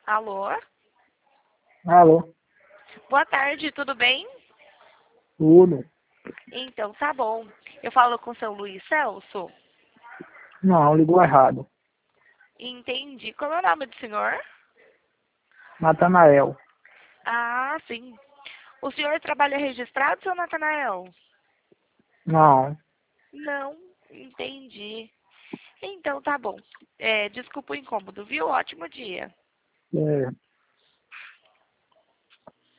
Alô? Alô, Boa tarde, tudo bem? tudo? Então, tá bom. Eu falo com o seu Luiz Celso? Não, ligou errado. Entendi. Qual é o nome do senhor? Natanael. Ah, sim. O senhor trabalha registrado, seu Natanael? Não, Não, entendi. Então, tá bom. Desculpa o incômodo, viu? Ótimo dia. é,